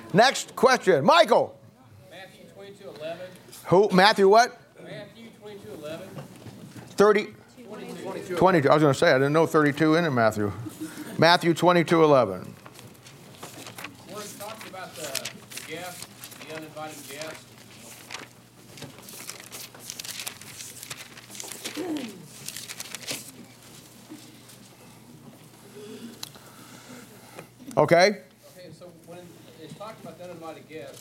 Next question. Michael. Matthew 22:11. Who? Matthew what? Matthew 22:11. 30. 22. I was going to say, I didn't know 32 in it, Matthew. Matthew 22:11. Where it talks about the guest, the uninvited guest. Okay. Okay, so when it's talking about the uninvited guest,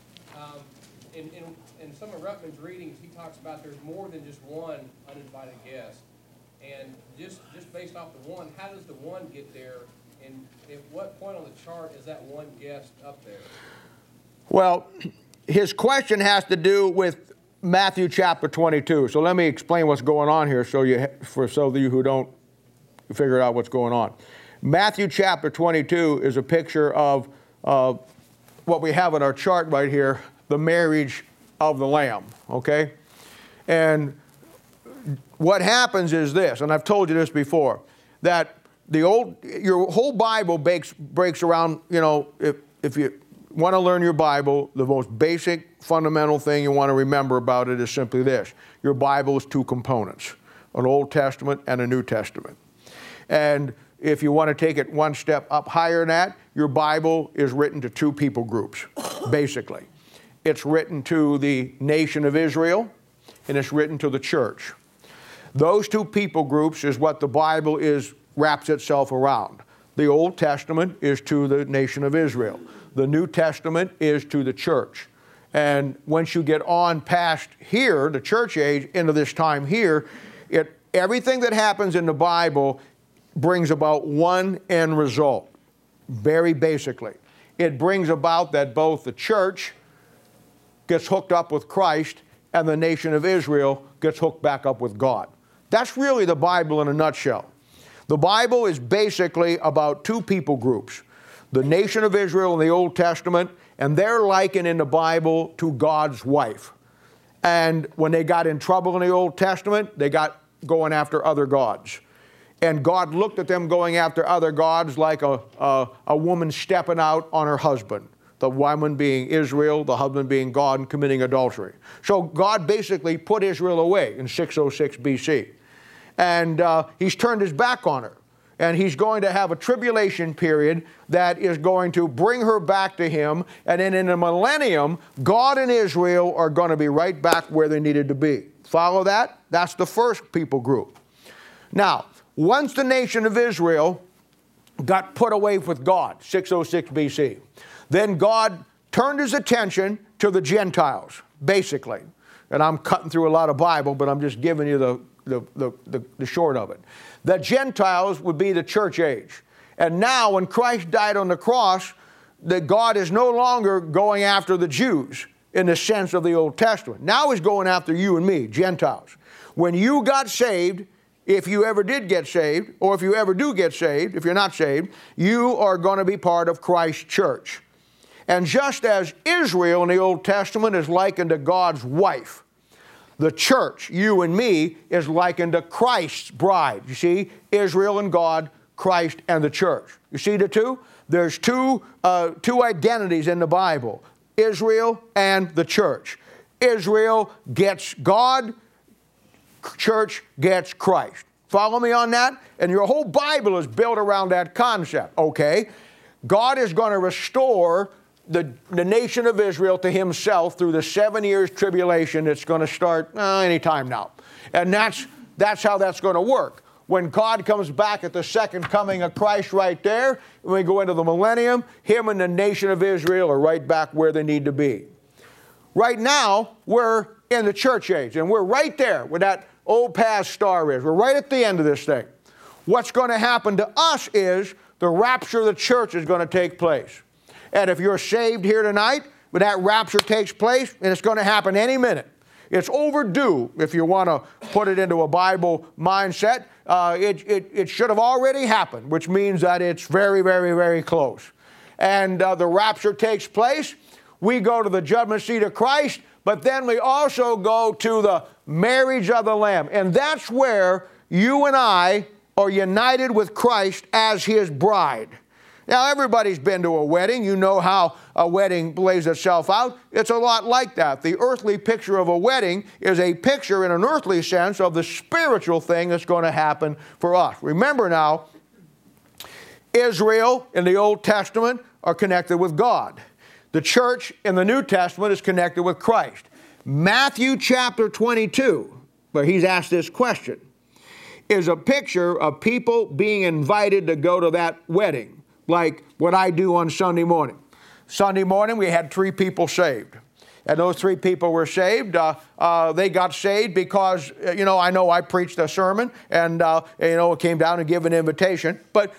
in some of Ruttman's readings, he talks about there's more than just one uninvited guest. And just based off the one, how does the one get there? And at what point on the chart is that one guest up there? Well, his question has to do with Matthew chapter 22. So let me explain what's going on here for those of you who don't figure out what's going on. Matthew chapter 22 is a picture of what we have in our chart right here, the marriage of the Lamb, okay? And what happens is this, and I've told you this before, that your whole Bible breaks around, if you want to learn your Bible, the most basic, fundamental thing you want to remember about it is simply this. Your Bible is two components, an Old Testament and a New Testament. And if you want to take it one step up higher than that, your Bible is written to two people groups, basically. It's written to the nation of Israel, and it's written to the church. Those two people groups is what the Bible wraps itself around. The Old Testament is to the nation of Israel. The New Testament is to the church. And once you get on past here, the church age, into this time here, everything that happens in the Bible brings about one end result, very basically. It brings about that both the church gets hooked up with Christ and the nation of Israel gets hooked back up with God. That's really the Bible in a nutshell. The Bible is basically about two people groups, the nation of Israel in the Old Testament, and they're likened in the Bible to God's wife. And when they got in trouble in the Old Testament, they got going after other gods. And God looked at them going after other gods like a woman stepping out on her husband. The woman being Israel, the husband being God, and committing adultery. So God basically put Israel away in 606 BC. And he's turned his back on her. And he's going to have a tribulation period that is going to bring her back to him. And then in the millennium, God and Israel are going to be right back where they needed to be. Follow that? That's the first people group. Now, once the nation of Israel got put away with God, 606 BC, then God turned his attention to the Gentiles, basically. And I'm cutting through a lot of Bible, but I'm just giving you the short of it. The Gentiles would be the church age. And now when Christ died on the cross, that God is no longer going after the Jews in the sense of the Old Testament. Now he's going after you and me, Gentiles. When you got saved, if you ever did get saved, or if you ever do get saved, if you're not saved, you are going to be part of Christ's church. And just as Israel in the Old Testament is likened to God's wife, the church, you and me, is likened to Christ's bride. You see, Israel and God, Christ and the church. You see the two? There's two identities in the Bible, Israel and the church. Israel gets God, church gets Christ. Follow me on that? And your whole Bible is built around that concept, okay? God is going to restore the nation of Israel to himself through the 7 years tribulation that's going to start any time now. And that's how that's going to work. When God comes back at the second coming of Christ right there, when we go into the millennium, him and the nation of Israel are right back where they need to be. Right now, we're in the church age, and we're right there where that old past star is. We're right at the end of this thing. What's going to happen to us is the rapture of the church is going to take place. And if you're saved here tonight, when that rapture takes place, and it's going to happen any minute, it's overdue if you want to put it into a Bible mindset. It should have already happened, which means that it's very, very, very close. And the rapture takes place. We go to the judgment seat of Christ, but then we also go to the marriage of the Lamb. And that's where you and I are united with Christ as his bride. Now, everybody's been to a wedding. You know how a wedding plays itself out. It's a lot like that. The earthly picture of a wedding is a picture in an earthly sense of the spiritual thing that's going to happen for us. Remember now, Israel in the Old Testament are connected with God. The church in the New Testament is connected with Christ. Matthew chapter 22, where he's asked this question, is a picture of people being invited to go to that wedding, like what I do on Sunday morning. Sunday morning, we had 3 people saved. And those 3 people were saved. They got saved because, I know I preached a sermon and, came down and gave an invitation. But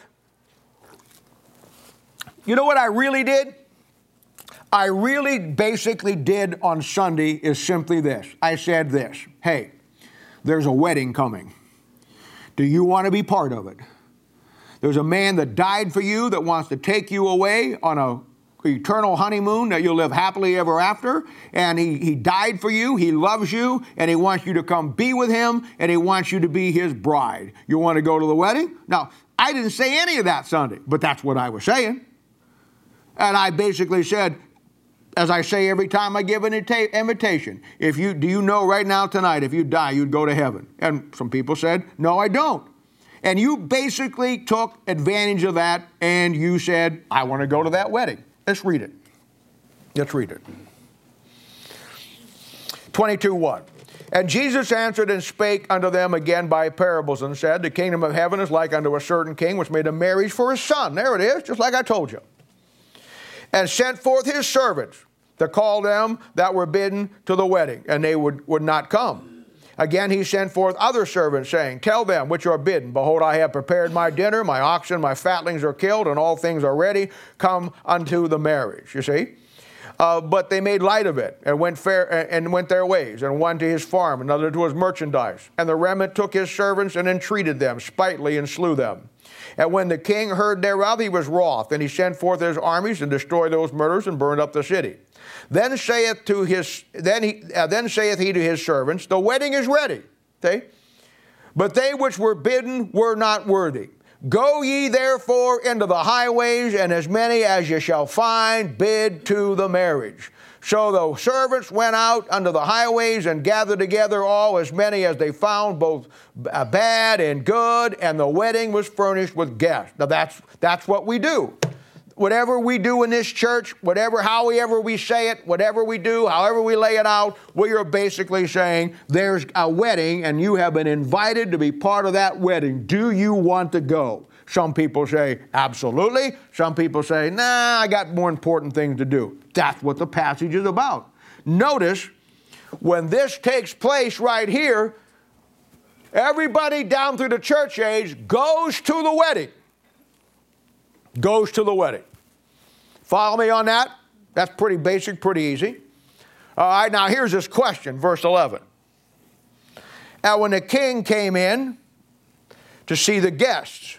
you know what I really did? I really basically did on Sunday is simply this. I said this, hey, there's a wedding coming. Do you want to be part of it? There's a man that died for you that wants to take you away on an eternal honeymoon that you'll live happily ever after. And he died for you. He loves you. And he wants you to come be with him. And he wants you to be his bride. You want to go to the wedding? Now, I didn't say any of that Sunday, but that's what I was saying. And I basically said, as I say every time I give an invitation, do you know right now tonight, if you die, you'd go to heaven? And some people said, no, I don't. And you basically took advantage of that and you said, I want to go to that wedding. Let's read it. Let's read it. 22:1. And Jesus answered and spake unto them again by parables and said, the kingdom of heaven is like unto a certain king which made a marriage for his son. There it is, just like I told you. And sent forth his servants to call them that were bidden to the wedding, and they would not come. Again he sent forth other servants, saying, tell them which are bidden, behold, I have prepared my dinner, my oxen, my fatlings are killed, and all things are ready. Come unto the marriage. You see? But they made light of it, and went their ways, and one to his farm, another to his merchandise. And the remnant took his servants, and entreated them spitefully, and slew them. And when the king heard thereof, he was wroth, and he sent forth his armies, and destroyed those murderers, and burned up the city. Then saith he to his servants, the wedding is ready. See? But they which were bidden were not worthy. Go ye therefore into the highways, and as many as ye shall find, bid to the marriage. So the servants went out unto the highways and gathered together all as many as they found, both bad and good, and the wedding was furnished with guests. Now that's what we do. Whatever we do in this church, however we say it, whatever we do, however we lay it out, we are basically saying there's a wedding and you have been invited to be part of that wedding. Do you want to go? Some people say, absolutely. Some people say, nah, I got more important things to do. That's what the passage is about. Notice, when this takes place right here, everybody down through the church age goes to the wedding. Goes to the wedding. Follow me on that? That's pretty basic, pretty easy. All right, now here's this question, verse 11. And when the king came in to see the guests,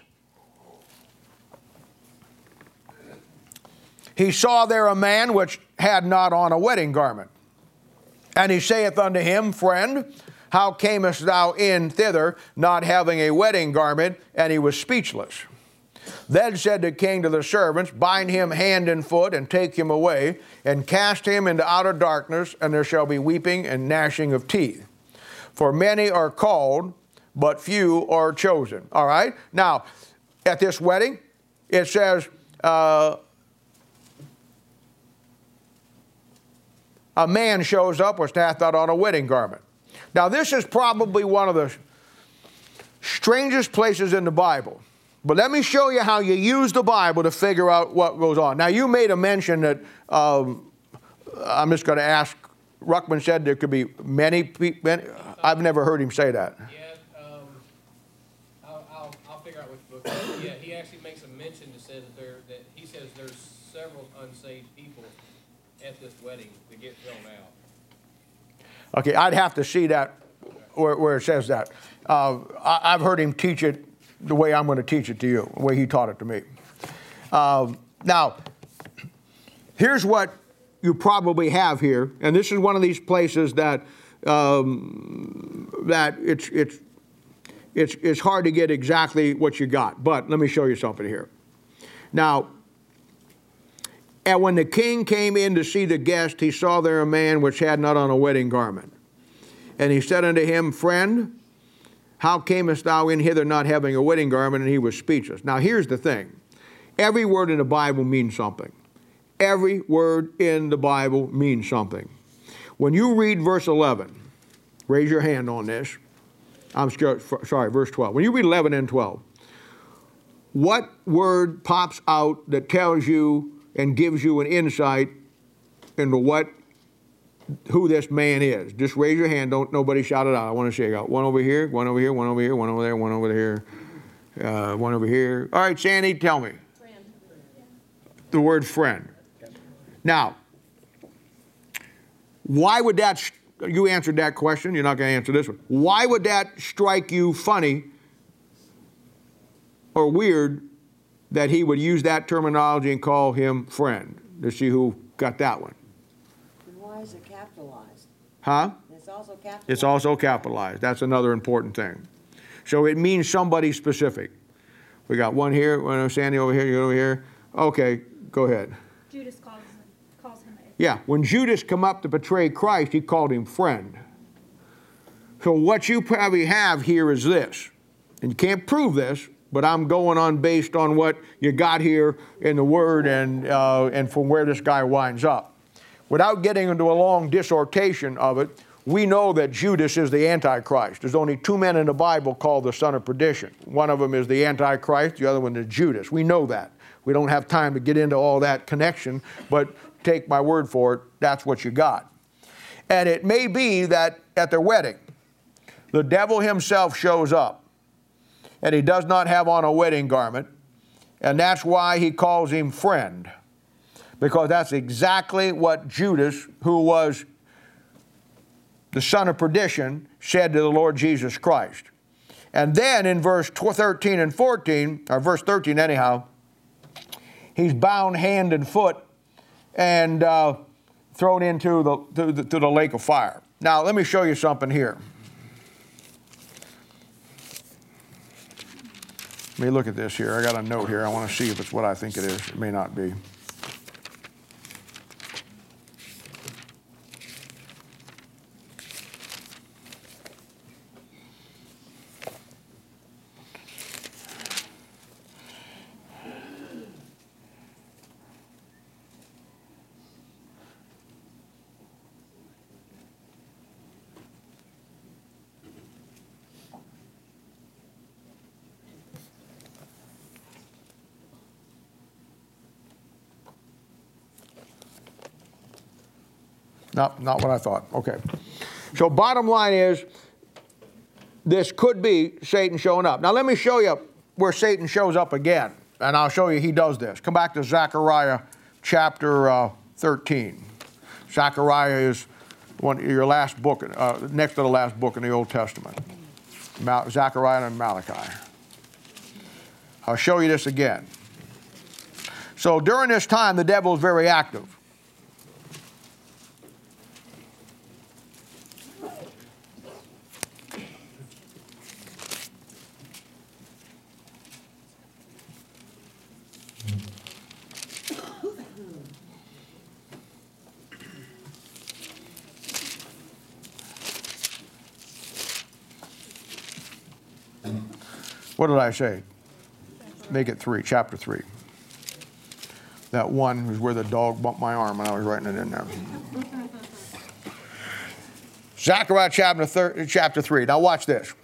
he saw there a man which had not on a wedding garment. And he saith unto him, friend, how camest thou in thither, not having a wedding garment? And he was speechless. Then said the king to the servants, bind him hand and foot, and take him away, and cast him into outer darkness, and there shall be weeping and gnashing of teeth. For many are called, but few are chosen. All right? Now, at this wedding, it says, a man shows up which hath not on a wedding garment. Now, this is probably one of the strangest places in the Bible. But let me show you how you use the Bible to figure out what goes on. Now, you made a mention that, I'm just going to ask, Ruckman said there could be many people. I've never heard him say that. Yeah, I'll figure out which book. Yeah, he actually makes a mention that says that he says there's several unsaved people at this wedding to get thrown out. Okay, I'd have to see that where it says that. I've heard him teach it the way I'm going to teach it to you, the way he taught it to me. Now, here's what you probably have here, and this is one of these places that it's hard to get exactly what you got. But let me show you something here. Now, And when the king came in to see the guest, he saw there a man which had not on a wedding garment. And he said unto him, Friend, how camest thou in hither not having a wedding garment? And he was speechless. Now here's the thing. Every word in the Bible means something. Every word in the Bible means something. When you read verse 11, raise your hand on this. Sorry, verse 12. When you read 11 and 12, what word pops out that tells you and gives you an insight into who this man is? Just raise your hand. Don't nobody shout it out. I want to see. I got one over here, one over here, one over here, one over there, one over here, one over here. All right, Sandy, tell me. Friend. The word friend. Now, why would that, you answered that question, you're not going to answer this one. Why would that strike you funny or weird that he would use that terminology and call him friend? Let's see who got that one. And why is it capitalized? Huh? It's also capitalized. It's also capitalized. That's another important thing. So it means somebody specific. We got one here, one Sandy over here, you over here. Okay, go ahead. Judas calls him a... Yeah, when Judas come up to betray Christ, he called him friend. So what you probably have here is this, and you can't prove this, but I'm going on based on what you got here in the Word and from where this guy winds up. Without getting into a long dissertation of it, we know that Judas is the Antichrist. There's only two men in the Bible called the son of perdition. One of them is the Antichrist, the other one is Judas. We know that. We don't have time to get into all that connection, but take my word for it, that's what you got. And it may be that at their wedding, the devil himself shows up, and he does not have on a wedding garment, and that's why he calls him friend, because that's exactly what Judas, who was the son of perdition, said to the Lord Jesus Christ. And then in verse 13 and 14, or verse 13 anyhow, he's bound hand and foot and thrown into the lake of fire. Now, let me show you something here. Let me look at this here. I got a note here. I want to see if it's what I think it is. It may not be. Not what I thought. Okay. So bottom line is, this could be Satan showing up. Now let me show you where Satan shows up again. And I'll show you he does this. Come back to Zechariah chapter 13. Zechariah is your last book, next to the last book in the Old Testament. Zechariah and Malachi. I'll show you this again. So during this time, the devil is very active. What did I say? Make it 3, chapter 3. That one was where the dog bumped my arm and I was writing it in there. Zechariah chapter 3. Now watch this.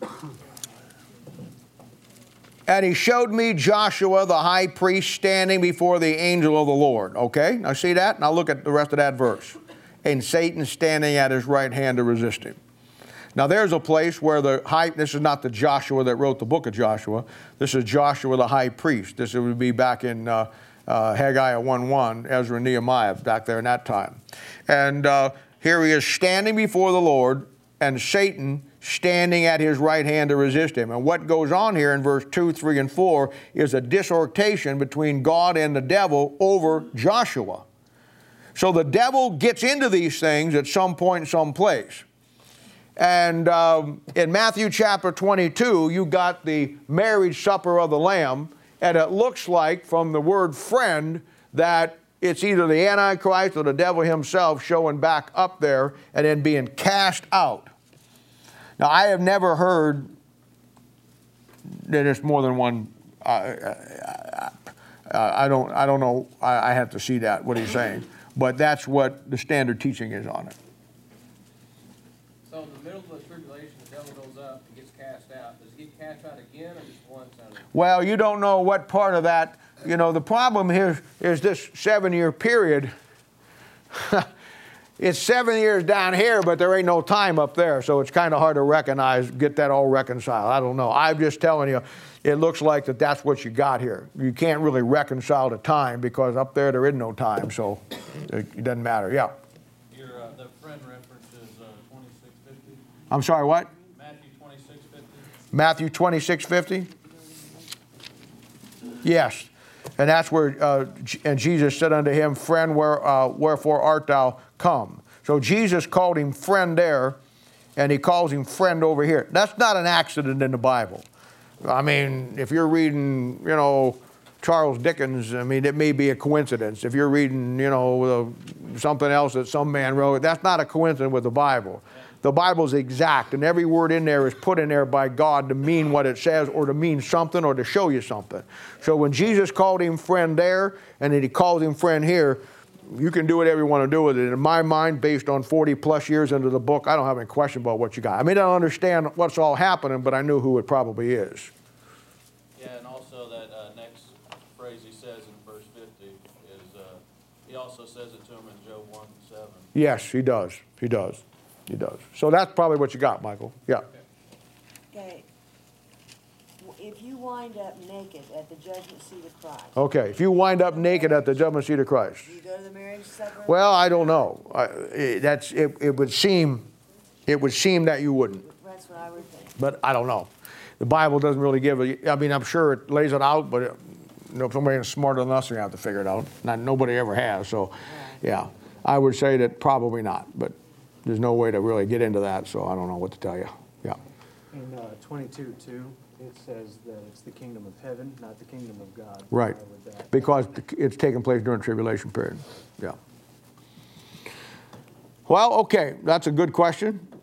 And he showed me Joshua the high priest standing before the angel of the Lord. Okay, now see that? Now look at the rest of that verse. And Satan standing at his right hand to resist him. Now there's a place where this is not the Joshua that wrote the book of Joshua. This is Joshua the high priest. This would be back in Haggai 1:1, Ezra and Nehemiah, back there in that time. And here he is standing before the Lord, and Satan standing at his right hand to resist him. And what goes on here in verse 2, 3, and 4 is a dissertation between God and the devil over Joshua. So the devil gets into these things at some point, some place. And in Matthew chapter 22, you got the marriage supper of the Lamb, and it looks like from the word friend that it's either the Antichrist or the devil himself showing back up there and then being cast out. Now, I have never heard that it's more than one. I don't know. I have to see that, what he's saying. But that's what the standard teaching is on it. So in the middle of the tribulation, the devil goes up and gets cast out. Does he get cast out again or just once out of it? Well, you don't know what part of that. You know, the problem here is this 7-year period. It's 7 years down here, but there ain't no time up there. So it's kind of hard to recognize, get that all reconciled. I don't know. I'm just telling you, it looks like that's what you got here. You can't really reconcile the time because up there is no time. So it doesn't matter. Yeah. The friend reference is 2650. I'm sorry, what? Matthew 2650. Matthew 26:50? Yes. And that's where, and Jesus said unto him, friend, wherefore art thou come? So Jesus called him friend there, and he calls him friend over here. That's not an accident in the Bible. I mean, if you're reading, you know, Charles Dickens, I mean, it may be a coincidence. If you're reading, you know, something else that some man wrote, that's not a coincidence with the Bible. The Bible's exact, and every word in there is put in there by God to mean what it says or to mean something or to show you something. So when Jesus called him friend there and then he calls him friend here, you can do whatever you want to do with it. In my mind, based on 40 plus years into the book, I don't have any question about what you got. I may not understand what's all happening, but I knew who it probably is. Yeah, and also that next phrase he says in verse 50 is, he also says it to him in Job 1:7. Yes, he does. He does. He does. So that's probably what you got, Michael. Yeah. Okay. If you wind up naked at the judgment seat of Christ, Okay. If you wind up naked at the judgment seat of Christ. do you go to the marriage supper? Well, I don't know. It would seem that you wouldn't, That's what I would think. but I don't know. The Bible doesn't really give I mean, I'm sure it lays it out, but if somebody is smarter than us, you have to figure it out. Nobody ever has. So, yeah, I would say that probably not, but there's no way to really get into that, so I don't know what to tell you. Yeah. In 22:2, it says that it's the kingdom of heaven, not the kingdom of God. Right. Why would that? Because it's taking place during the tribulation period. Yeah. Well, okay, that's a good question.